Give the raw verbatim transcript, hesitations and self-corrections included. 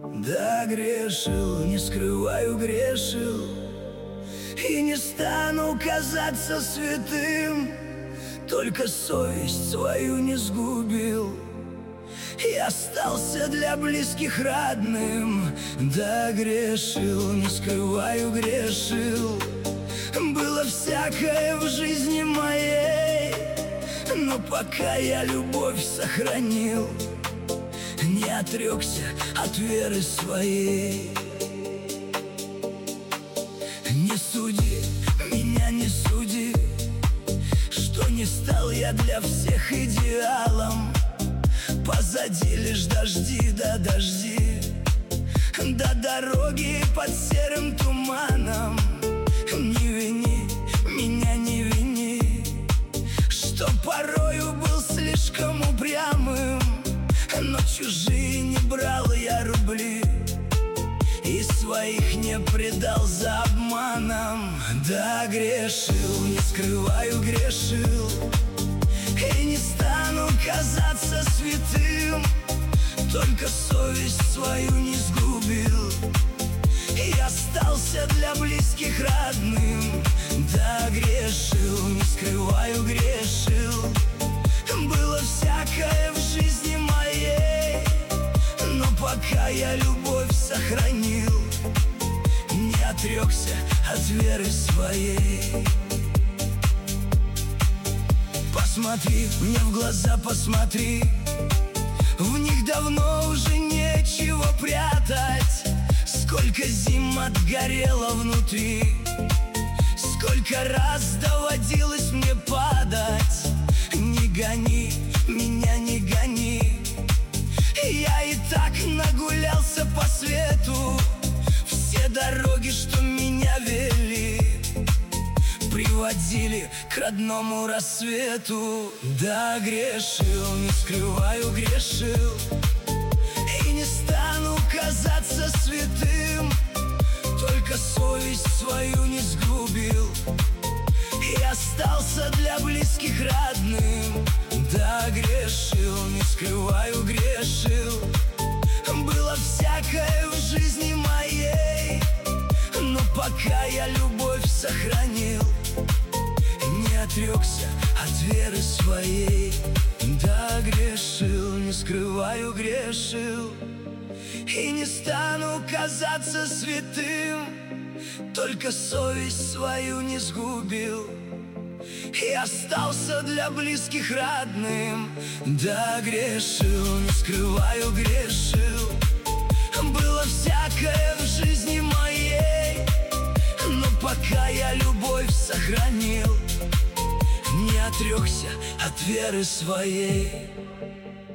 Да, грешил, не скрываю, грешил, и не стану казаться святым, только совесть свою не сгубил и остался для близких родным. Да, грешил, не скрываю, грешил, было всякое в жизни моей, но пока я любовь сохранил, не отрекся от веры своей. Не суди, меня не суди, что не стал я для всех идеалом. Позади лишь дожди, да дожди, до дороги под серым туманом. Не вини, меня не вини, что порою был слишком упрямым, но чужие не брал я рубли и своих не предал за обманом. Да, грешил, не скрываю, грешил, и не стану казаться святым, только совесть свою не сгубил и остался для близких родным. Да, грешил, не скрываю, грешил, было всякое в жизни моей, но пока я любовь сохранил, не отрекся от веры своей. Посмотри мне в глаза, посмотри, в них давно уже нечего прятать. Сколько зим отгорело внутри, сколько раз доводилось мне падать. Не гони, меня не гони, я и так нагулялся по свету. Все дороги, что меня вели, приводили к родному рассвету. Да, грешил, не скрываю, грешил, и не стану казаться святым, только совесть свою не сгубил и остался для близких родным. Да, грешил, не скрываю, грешил, было всякое в жизни моей, но пока я любовь сохранил, не отрекся от веры своей. Да, грешил, не скрываю, грешил, и не стану казаться святым, только совесть свою не сгубил и остался для близких родным. Да, грешил, не скрываю, грешил, было всякое в жизни моей, но пока я любовь сохранил, не отрекся от веры своей.